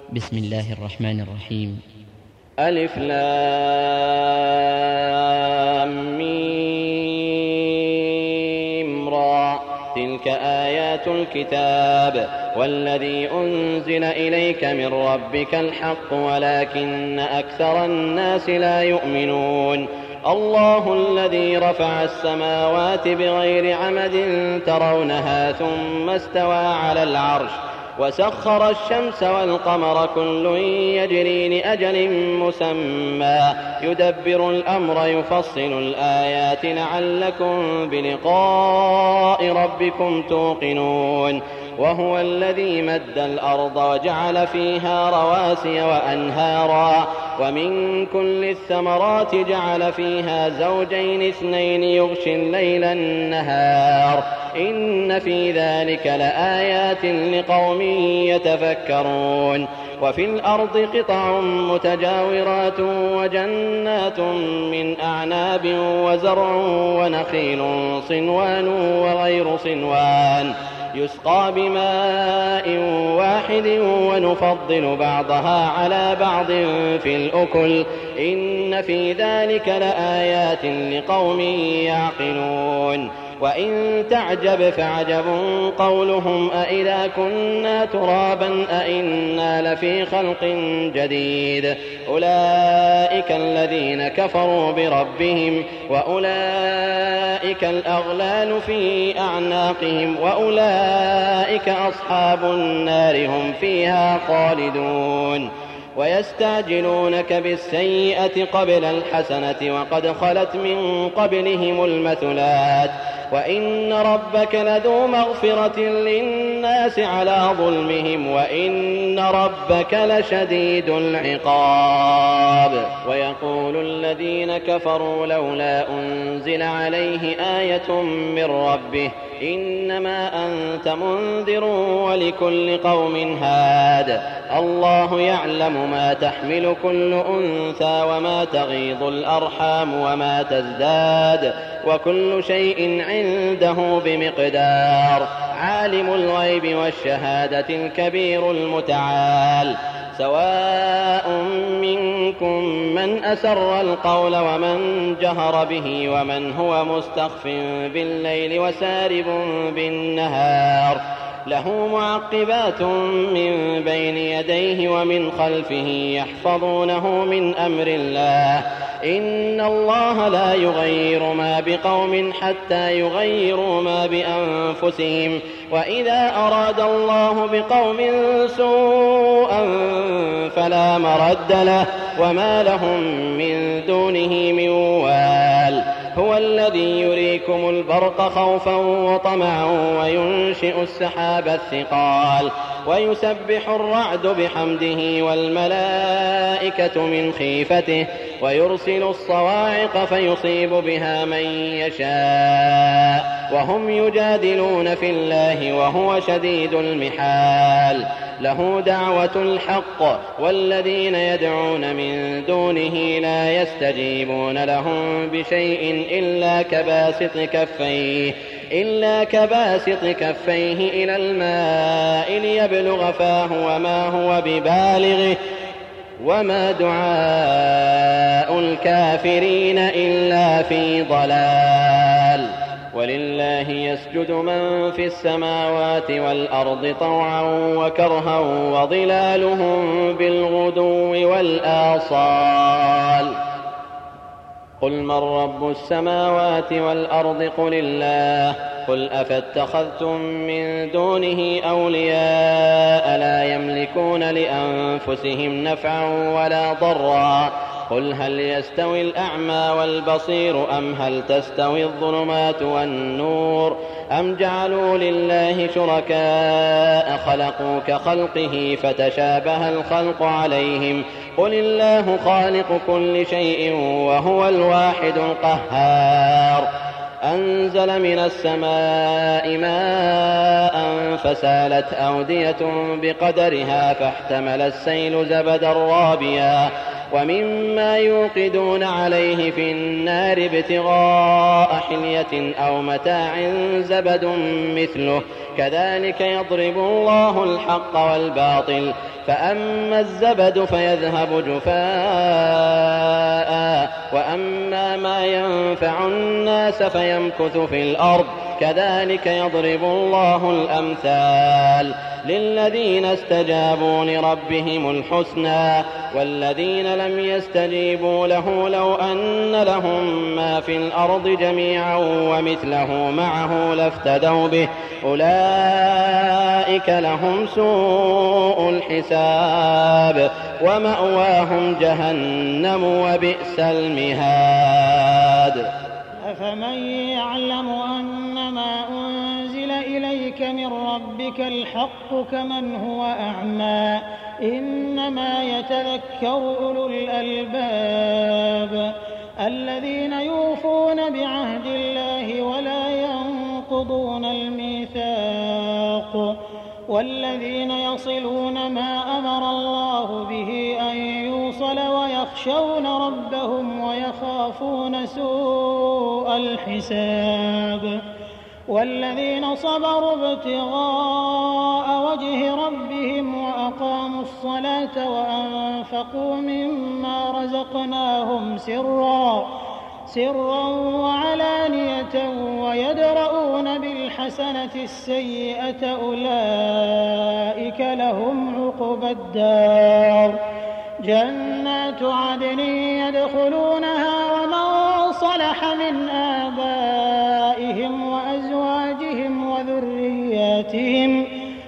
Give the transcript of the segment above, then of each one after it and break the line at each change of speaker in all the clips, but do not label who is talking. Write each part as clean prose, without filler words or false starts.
بسم الله الرحمن الرحيم.
ألف لام ميم را، تلك آيات الكتاب والذي أنزل إليك من ربك الحق ولكن أكثر الناس لا يؤمنون. الله الذي رفع السماوات بغير عمد ترونها ثم استوى على العرش وسخر الشمس والقمر كل يجري لأجل مسمى يدبر الأمر يفصل الآيات لعلكم بلقاء ربكم توقنون. وهو الذي مد الأرض وجعل فيها رواسي وأنهارا ومن كل الثمرات جعل فيها زوجين اثنين يغشي الليل النهار إن في ذلك لآيات لقوم يتفكرون. وفي الأرض قطع متجاورات وجنات من أعناب وزرع ونخيل صنوان وغير صنوان يسقى بماء واحد ونفضل بعضها على بعض في الأكل إن في ذلك لآيات لقوم يعقلون. وإن تعجب فعجب قولهم أإذا كنا ترابا أإنا لفي خلق جديد أولئك الذين كفروا بربهم وأولئك الأغلال في أعناقهم وأولئك أصحاب النار هم فيها خالدون. ويستعجلونك بالسيئة قبل الحسنة وقد خلت من قبلهم المثلات وإن ربك لذو مغفرة للناس على ظلمهم وإن ربك لشديد العقاب. ويقول الذين كفروا لولا أنزل عليه آية من ربه إنما أنت منذر ولكل قوم هاد الله يعلم ما تحمل كل أنثى وما تغيض الأرحام وما تزداد وكل شيء عنده بمقدار. عالم الغيب والشهادة الكبير المتعال سواء منكم من أسر القول ومن جهر به ومن هو مستخف بالليل وسارب بالنهار له معقبات من بين يديه ومن خلفه يحفظونه من أمر الله إن الله لا يغير ما بقوم حتى يغيروا ما بأنفسهم وإذا أراد الله بقوم سوءا فلا مرد له وما لهم من دونه من وال. هو الذي يريكم البرق خوفا وطمعا وينشئ السحاب الثقال ويسبح الرعد بحمده والملائكة من خيفته ويرسل الصواعق فيصيب بها من يشاء وهم يجادلون في الله وهو شديد المحال. له دعوة الحق والذين يدعون من دونه لا يستجيبون لهم بشيء إلا كباسط كفيه إلى الماء ليبلغ فاه وما هو ببالغه وما دعاء الكافرين إلا في ضلال. ولله يسجد من في السماوات والأرض طوعا وكرها وظلالهم بالغدو والآصال. قل من رب السماوات والأرض قل الله قل أفاتخذتم من دونه أولياء لا يملكون لأنفسهم نفعا ولا ضرا قل هل يستوي الأعمى والبصير أم هل تستوي الظلمات والنور أم جعلوا لله شركاء خلقوا كخلقه فتشابه الخلق عليهم قل الله خالق كل شيء وهو الواحد القهار. أنزل من السماء ماء فسالت أودية بقدرها فاحتمل السيل زبدا رابيا ومما يوقدون عليه في النار ابتغاء حلية أو متاع زبد مثله كذلك يضرب الله الحق والباطل فأما الزبد فيذهب جفاء وأما ما ينفع الناس فيمكث في الأرض كذلك يضرب الله الأمثال للذين استجابوا لربهم الحسنى والذين لم يستجيبوا له لو أن لهم ما في الأرض جميعا ومثله معه لافتدوا به أولئك لهم سوء الحساب ومأواهم جهنم وبئس المهاد.
أفمن يعلم أنما أنزل إليك من ربك الحق كمن هو أعمى إنما يتذكر أولو الألباب الذين يوفون بعهد الله ولا ينقضون الميثاق والذين يصلون ما أمر الله به أن يوصل ويخشون ربهم ويخافون سوء الحساب والذين صبروا ابتغاء وجه ربهم وأقاموا الصلاة وأنفقوا مما رزقناهم سرا وعلانية ويدرؤون بالحسنة السيئة أولئك لهم عقبى الدار جنات عدن يدخلونها ومن صلح من آبائهم وأزواجهم وذرياتهم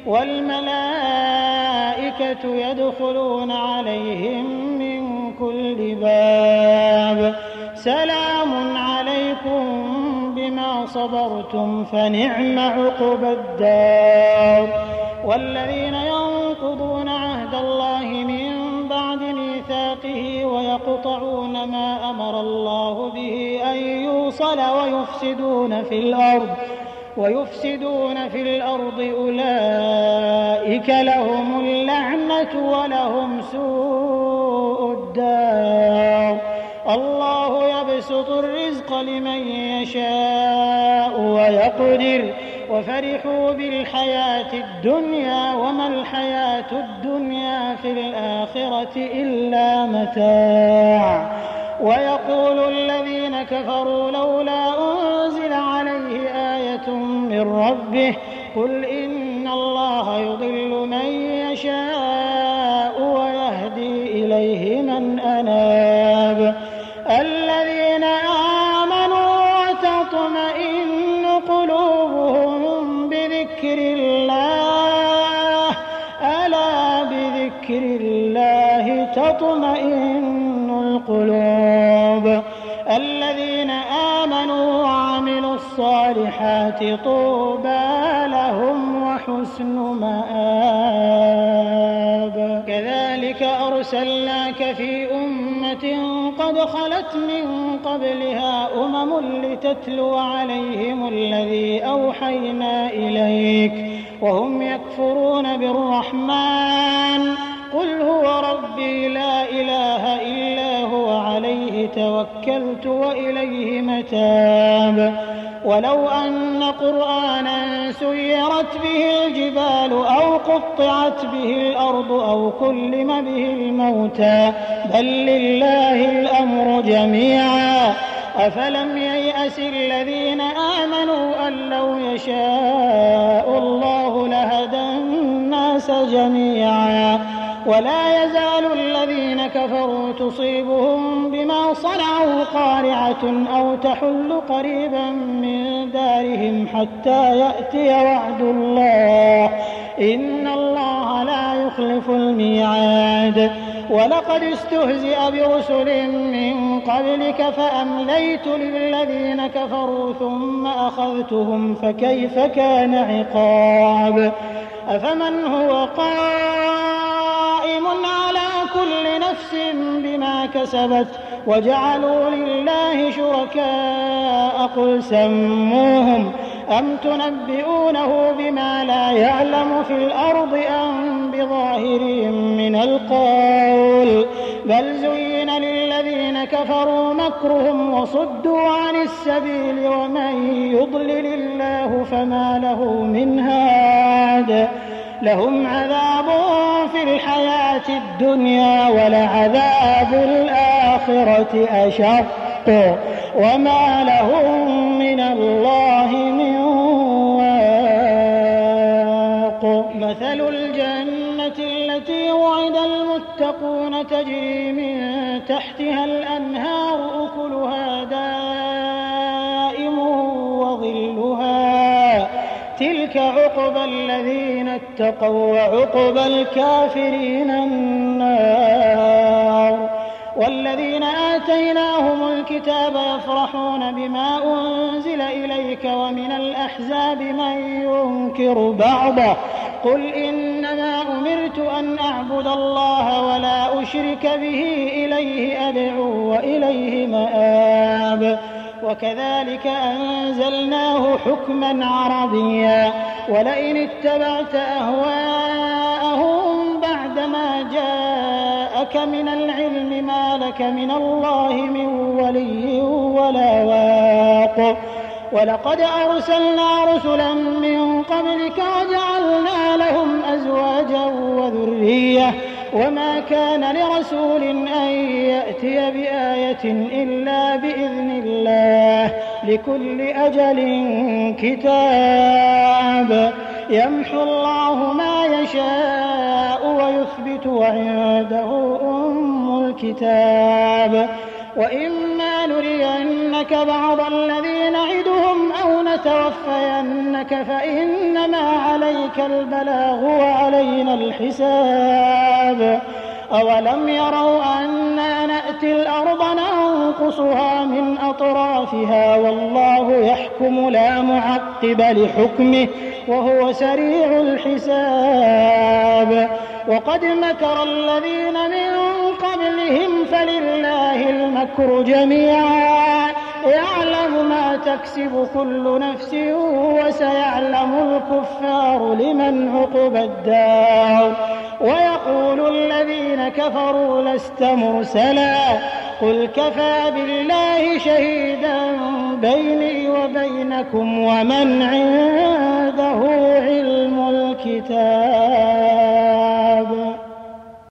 والملائكة يدخلون عليهم من كل باب سلام عليكم بما صبرتم فنعم عقبى الدار والذين ينقضون عهد الله من بعد ميثاقه ويقطعون ما أمر الله به أن يوصل ويفسدون في الأرض أولئك لهم اللعنة ولهم سوء الدار الله يبسط الرزق لمن يشاء ويقدر وفرحوا بالحياة الدنيا وما الحياة الدنيا في الآخرة إلا متاع ويقول الذين كفروا لولا أنزل عليه آية من ربه قل إن الله يضل من يشاء ويهدي إليه من أناب الذين آمنوا وتطمئن قلوبهم بذكر الله ألا بذكر الله تطمئن القلوب الذين آمنوا وعملوا الصالحات طوبى لهم وحسن مآب كذلك أرسلناك في أمة قد خلت من قبلها لتتلو عليهم الذي أوحينا إليك وهم يكفرون بالرحمن قل هو ربي لا إله إلا هو عليه توكلت وإليه متاب ولو أن قرآنا سيرت به الجبال أو قطعت به الأرض أو كلم به الموتى بل لله الأمر جميعا أفلم ييأس الذين آمنوا أن لو يشاء الله لهدى الناس جميعا ولا يزال الذين كفروا تصيبهم بما صنعوا قارعة أو تحل قريبا من دارهم حتى يأتي وعد الله إن الله لا يخلف الميعاد ولقد استهزئ برسل من قبلك فأمليت للذين كفروا ثم أخذتهم فكيف كان عقاب أفمن هو قائم على كل نفس بما كسبت وجعلوا لله شركاء قل سموهم أم تنبئونه بما لا يعلم في الأرض أم بظاهر من القول بل زين للذين كفروا مكرهم وصدوا عن السبيل ومن يضلل الله فما له من هاد لهم عذاب في الحياة الدنيا ولعذاب الآخرة أشق وما لهم من الله من واق مثل الجنة التي وعد المتقون تجري من تحتها الأنهار أكلها دائم وظلها تلك عقبى الذين اتقوا وعقبى الكافرين النار والذين آتيناهم الكتاب يفرحون بما أنزل إليك ومن الأحزاب من ينكر بعضه قل إنما أمرت أن أعبد الله ولا أشرك به إليه أدعو وإليه مآب وكذلك أنزلناه حكما عربيا ولئن اتبعت أهواءهم بعدما جاءك من العلم ما لك من الله من ولي ولا واق ولقد أرسلنا رسلا من قبلك وجعلنا لهم أزواجا وذرية وما كان لرسول أن يأتي بآية إلا بإذن الله لكل أجل كتاب يمحو الله ما يشاء ويثبت وعنده أم الكتاب وإما نرينك بعض الذي نعدهم أو نتوفينك فإنما عليك البلاغ وعلينا الحساب أولم يروا أنا نأتي الأرض ننقصها من أطرافها والله يحكم لا معقب لحكمه وهو سريع الحساب وقد مكر الذين من قبلهم فلله المكر جميعا يعلم ما تكسب كل نفس وسيعلم الكفار لمن عقبى الدار ويقول الذين كفروا لست مرسلا قل كفى بالله شهيدا بيني وبينكم ومن عنده علم الكتاب